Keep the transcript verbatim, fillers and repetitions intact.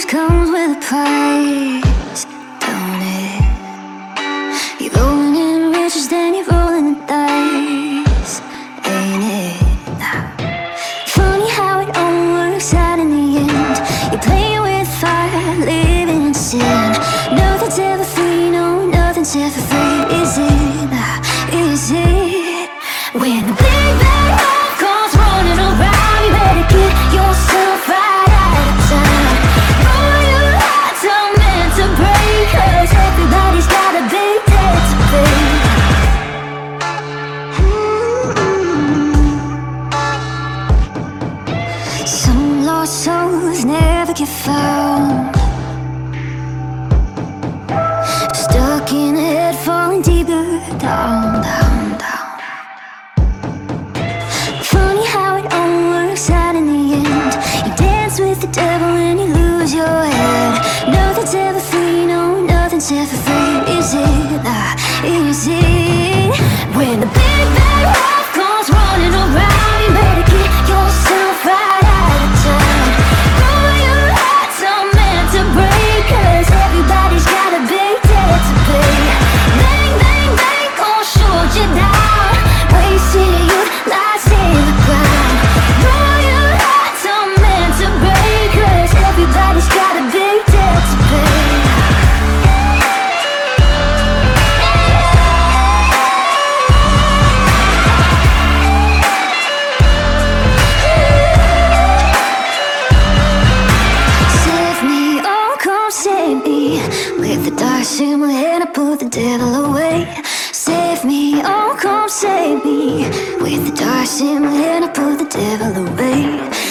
comes with a price, don't it? You're rolling in riches, then you're rolling the dice, ain't it? Funny how it all works out in the end. You're playing with fire, living in sin. Nothing's ever free, no, nothing's ever free. Is it? Is it? When the big bad wolf comes running around, you better get yourself right out of town. Know your hearts are meant to break, 'cause everybody's got a big debt to pay. Mm-hmm. Some lost souls never get found, stuck in a head, falling deeper down, down, down. Funny how it all works out in the end. You dance with the devil and you lose your head. Nothing's ever free, no, nothing's ever free. Is it? Ah, is it? When the big bad wolf comes running around, you better get yourself right out of town. Know your hearts are meant to break, 'cause everybody's got a big debt to pay. Bang, bang, bang, gon' shoot you down, wasting you lies in the ground. Know your hearts are meant to break, 'cause everybody's got a big debt to pay. Save me, oh come save me. With the dice in my hand, I put the devil away. Save me, oh come save me. With the dice in my hand, I put the devil away.